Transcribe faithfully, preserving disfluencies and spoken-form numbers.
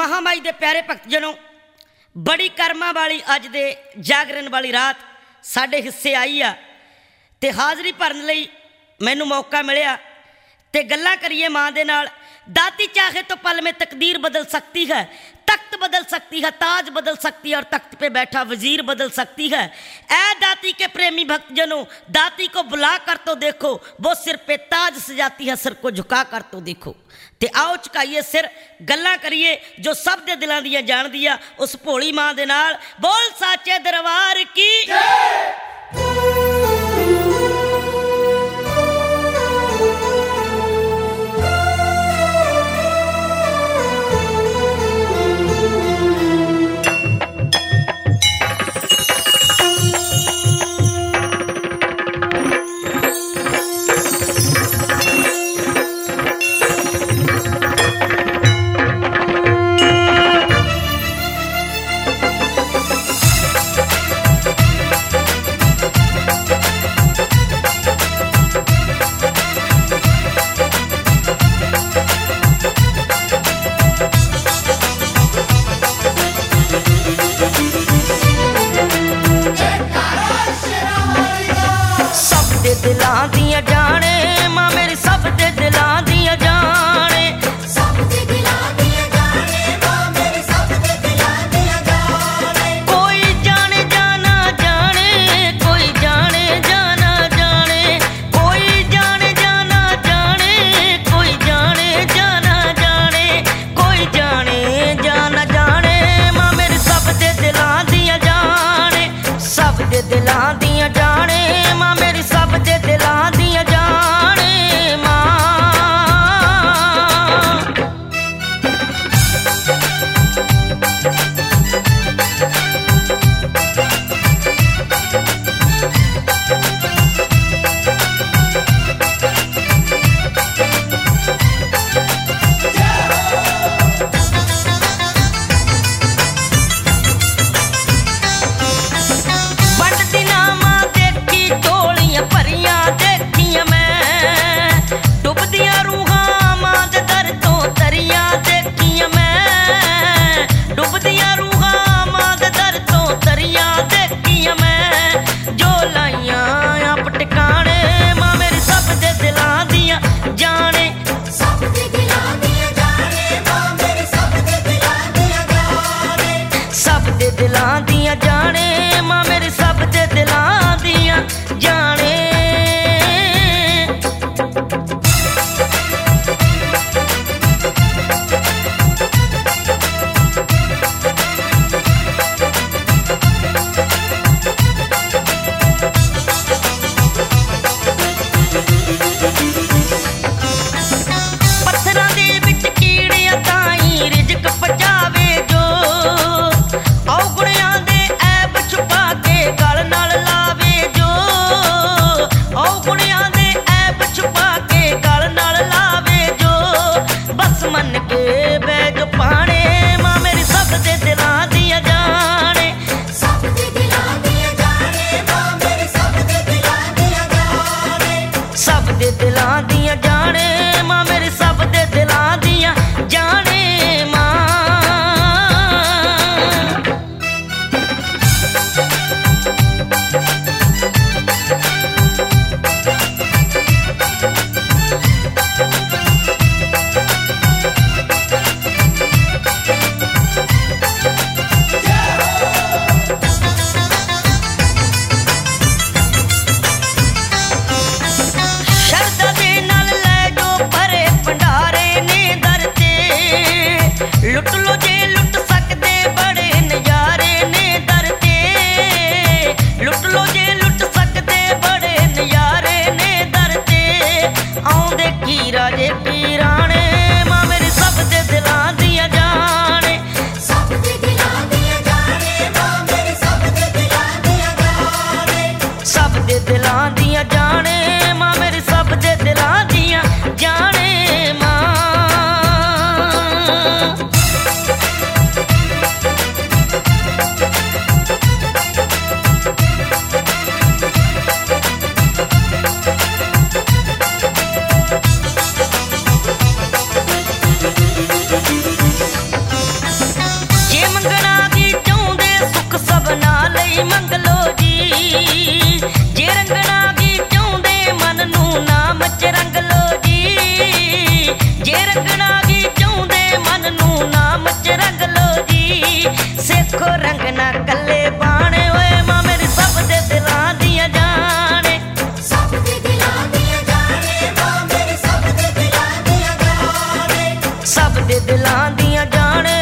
महामाई दे प्यारे भगत जनों, बड़ी कर्मा वाली अज दे जागरण वाली रात साडे हिस्से आई आ ते हाज़री भरन लई मैनू मौका मिलिया ते गल्लां करिए मां दे नाल। दाती चाहे तो पल में तकदीर बदल सकती है, तख्त बदल सकती है, ताज बदल सकती है और तख्त पे बैठा वजीर बदल सकती है। ऐ दाती के प्रेमी भक्तजनों, दाती को बुला कर तो देखो, वो सिर पे ताज सजाती है, सिर को झुका कर तो देखो। ते आओ झुकाइए सिर, गल्लां करिए जो सब दे दिलां दियां जान दिया उस भोली मां दे नाल। बोल साचे दरबार की दिलां दियां जाने मां मेरी, सब दे दिलां दियां जाने, सब दे दिलां दियां जाने मां मेरी, सब दे दिलां दियां जाने। कोई जाने जाना जाने, कोई जाने जाना जाने, कोई जाने जाना जाने, कोई जाने जाना जाने, कोई जाने जाना जाने मां मेरी, सब दे दिलां दियां जाने, सब दे दिलां दियां जाने मां मेरी, सब दे दिलां दियां जाने मां। बंड दिना मां जी मंग लो जी जे रंगना गी चाहुंदे मन नूं नाम च रंग लो जी जे रंगना गी चाहुंदे मन नूं नाम च रंग लो जी सिखो रंगना कल्ले पाने ओए मां मेरी सब दे दिलां दियां जाने सब दे दिलां दियां जाने मां मेरी सब दे दिलां दियां जाने सब दे दिलां दियां जाने